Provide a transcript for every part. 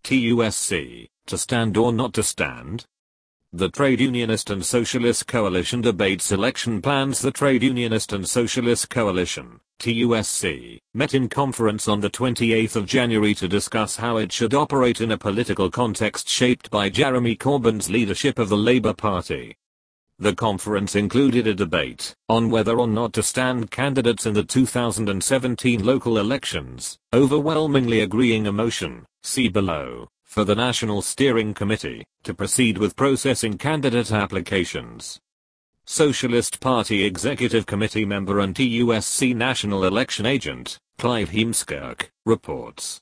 TUSC, to stand or not to stand? The Trade Unionist and Socialist Coalition debates election plans. The Trade Unionist and Socialist Coalition, TUSC, met in conference on the 28th of January to discuss how it should operate in a political context shaped by Jeremy Corbyn's leadership of the Labour Party. The conference included a debate on whether or not to stand candidates in the 2017 local elections, overwhelmingly agreeing a motion, see below, for the National Steering Committee to proceed with processing candidate applications. Socialist Party Executive Committee member and TUSC National Election Agent, Clive Heemskerk, reports.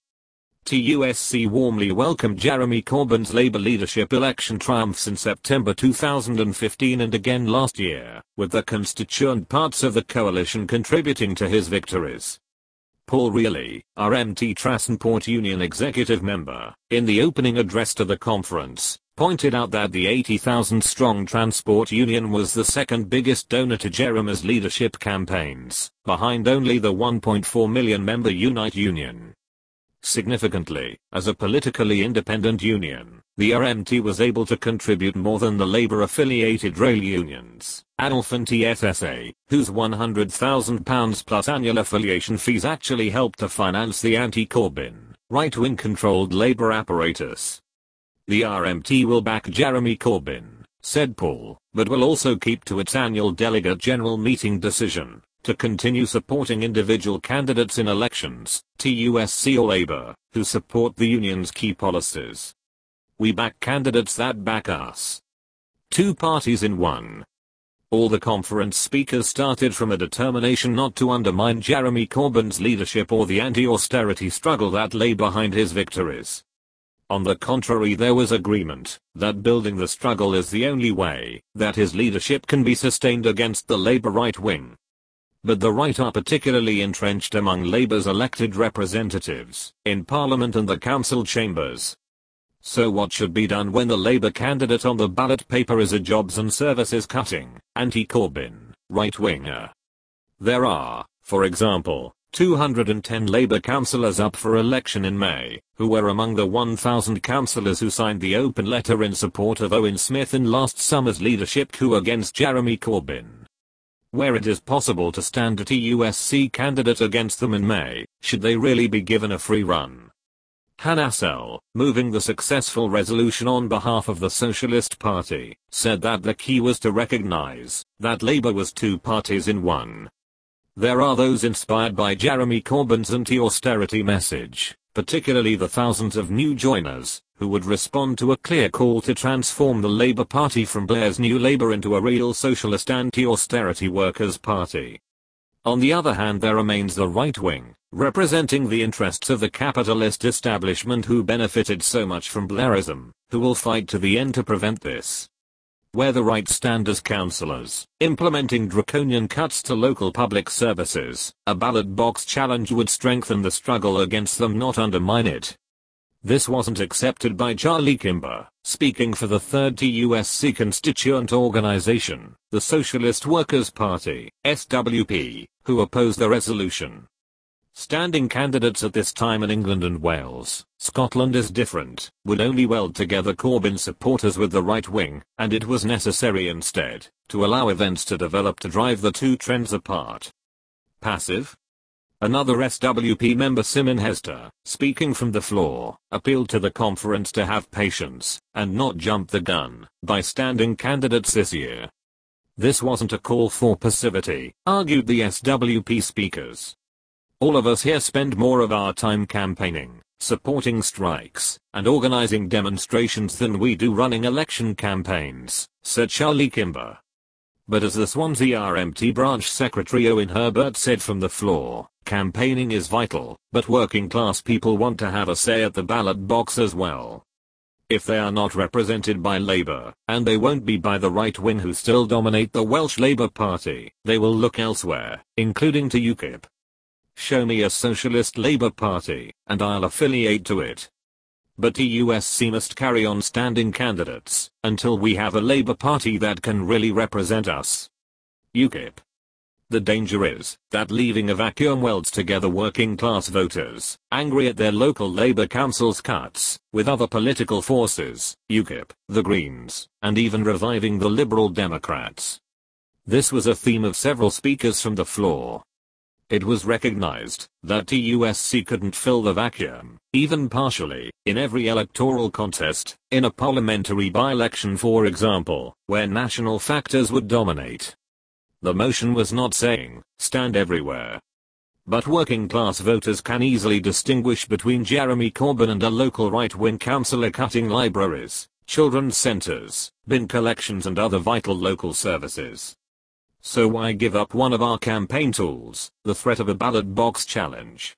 TUSC warmly welcomed Jeremy Corbyn's Labour leadership election triumphs in September 2015 and again last year, with the constituent parts of the coalition contributing to his victories. Paul Reilly, RMT Transport Union executive member, in the opening address to the conference, pointed out that the 80,000-strong transport union was the second biggest donor to Jeremy's leadership campaigns, behind only the 1.4 million-member Unite Union. Significantly, as a politically independent union, the RMT was able to contribute more than the Labour-affiliated rail unions, ANLF and TFSA, whose £100,000 plus annual affiliation fees actually helped to finance the anti-Corbyn, right-wing controlled Labour apparatus. The RMT will back Jeremy Corbyn, said Paul, but will also keep to its annual delegate general meeting decision to continue supporting individual candidates in elections, TUSC or Labour, who support the union's key policies. We back candidates that back us. Two parties in one. All the conference speakers started from a determination not to undermine Jeremy Corbyn's leadership or the anti-austerity struggle that lay behind his victories. On the contrary, there was agreement that building the struggle is the only way that his leadership can be sustained against the Labour right wing. But the right are particularly entrenched among Labour's elected representatives in Parliament and the council chambers. So what should be done when the Labour candidate on the ballot paper is a jobs and services cutting, anti-Corbyn, right-winger? There are, for example, 210 Labour councillors up for election in May, who were among the 1,000 councillors who signed the open letter in support of Owen Smith in last summer's leadership coup against Jeremy Corbyn. Where it is possible to stand a TUSC candidate against them in May, should they really be given a free run? Hannah Sell, moving the successful resolution on behalf of the Socialist Party, said that the key was to recognise that Labour was two parties in one. There are those inspired by Jeremy Corbyn's anti-austerity message, particularly the thousands of new joiners, who would respond to a clear call to transform the Labour Party from Blair's New Labour into a real socialist anti-austerity workers' party. On the other hand, there remains the right wing, representing the interests of the capitalist establishment who benefited so much from Blairism, who will fight to the end to prevent this. Where the right stand as councillors, implementing draconian cuts to local public services, a ballot box challenge would strengthen the struggle against them, not undermine it. This wasn't accepted by Charlie Kimber, speaking for the third TUSC constituent organisation, the Socialist Workers' Party, SWP, who opposed the resolution. Standing candidates at this time in England and Wales, Scotland is different, would only weld together Corbyn supporters with the right wing, and it was necessary instead to allow events to develop to drive the two trends apart. Passive? Another SWP member, Simon Hester, speaking from the floor, appealed to the conference to have patience and not jump the gun by standing candidates this year. This wasn't a call for passivity, argued the SWP speakers. All of us here spend more of our time campaigning, supporting strikes, and organizing demonstrations than we do running election campaigns, said Charlie Kimber. But as the Swansea RMT branch secretary Owen Herbert said from the floor, campaigning is vital, but working class people want to have a say at the ballot box as well. If they are not represented by Labour, and they won't be by the right wing who still dominate the Welsh Labour Party, they will look elsewhere, including to UKIP. Show me a socialist Labour Party, and I'll affiliate to it. But TUSC must carry on standing candidates until we have a Labour Party that can really represent us. UKIP. The danger is that leaving a vacuum welds together working class voters, angry at their local Labour council's cuts, with other political forces, UKIP, the Greens, and even reviving the Liberal Democrats. This was a theme of several speakers from the floor. It was recognized that TUSC couldn't fill the vacuum, even partially, in every electoral contest, in a parliamentary by-election for example, where national factors would dominate. The motion was not saying, stand everywhere. But working class voters can easily distinguish between Jeremy Corbyn and a local right-wing councillor cutting libraries, children's centres, bin collections and other vital local services. So why give up one of our campaign tools, the threat of a ballot box challenge?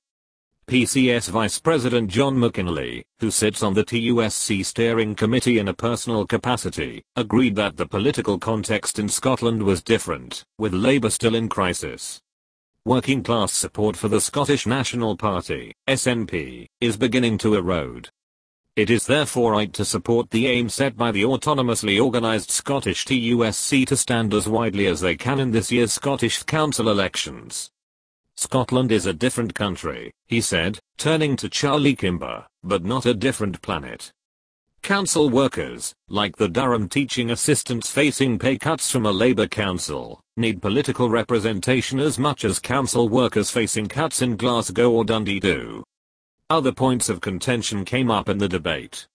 PCS Vice President John McKinley, who sits on the TUSC steering committee in a personal capacity, agreed that the political context in Scotland was different, with Labour still in crisis. Working class support for the Scottish National Party, SNP, is beginning to erode. It is therefore right to support the aim set by the autonomously organised Scottish TUSC to stand as widely as they can in this year's Scottish Council elections. Scotland is a different country, he said, turning to Charlie Kimber, but not a different planet. Council workers, like the Durham teaching assistants facing pay cuts from a Labour council, need political representation as much as council workers facing cuts in Glasgow or Dundee do. Other points of contention came up in the debate.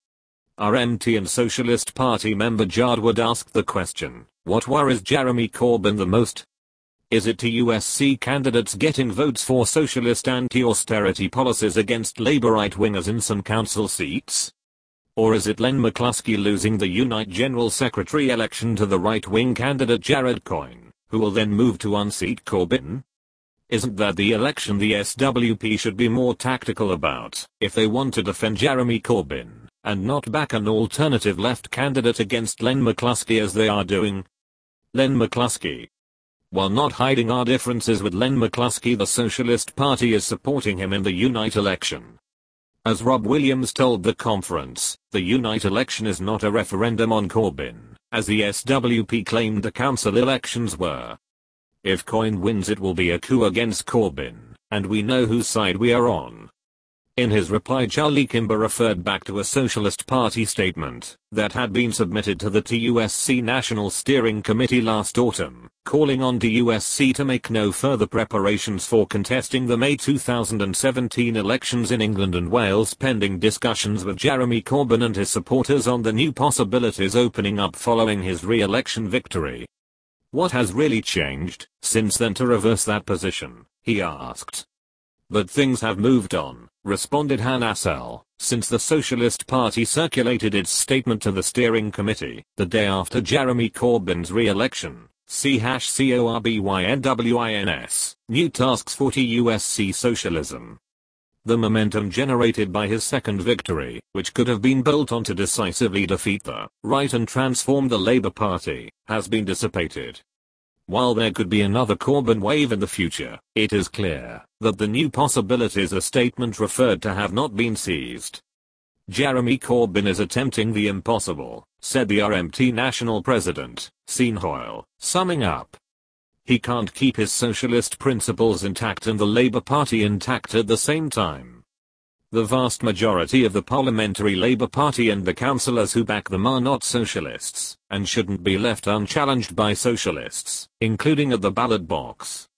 RMT and Socialist Party member Jard Wood asked the question, what worries Jeremy Corbyn the most? Is it TUSC candidates getting votes for socialist anti-austerity policies against Labour right-wingers in some council seats? Or is it Len McCluskey losing the Unite General Secretary election to the right-wing candidate Jared Coyne, who will then move to unseat Corbyn? Isn't that the election the SWP should be more tactical about, if they want to defend Jeremy Corbyn, and not back an alternative left candidate against Len McCluskey as they are doing? Len McCluskey. While not hiding our differences with Len McCluskey, the Socialist Party is supporting him in the Unite election. As Rob Williams told the conference, the Unite election is not a referendum on Corbyn, as the SWP claimed the council elections were. If Coyne wins, it will be a coup against Corbyn, and we know whose side we are on. In his reply, Charlie Kimber referred back to a Socialist Party statement that had been submitted to the TUSC National Steering Committee last autumn, calling on TUSC to make no further preparations for contesting the May 2017 elections in England and Wales pending discussions with Jeremy Corbyn and his supporters on the new possibilities opening up following his re-election victory. What has really changed since then to reverse that position, he asked. But things have moved on, responded Han Assel, since the Socialist Party circulated its statement to the steering committee the day after Jeremy Corbyn's re-election. CORBYNWINS, new tasks for TUSC socialism. The momentum generated by his second victory, which could have been built on to decisively defeat the right and transform the Labour Party, has been dissipated. While there could be another Corbyn wave in the future, it is clear that the new possibilities a statement referred to have not been seized. Jeremy Corbyn is attempting the impossible, said the RMT national president, Sean Hoyle, summing up. He can't keep his socialist principles intact and the Labour Party intact at the same time. The vast majority of the parliamentary Labour Party and the councillors who back them are not socialists, and shouldn't be left unchallenged by socialists, including at the ballot box.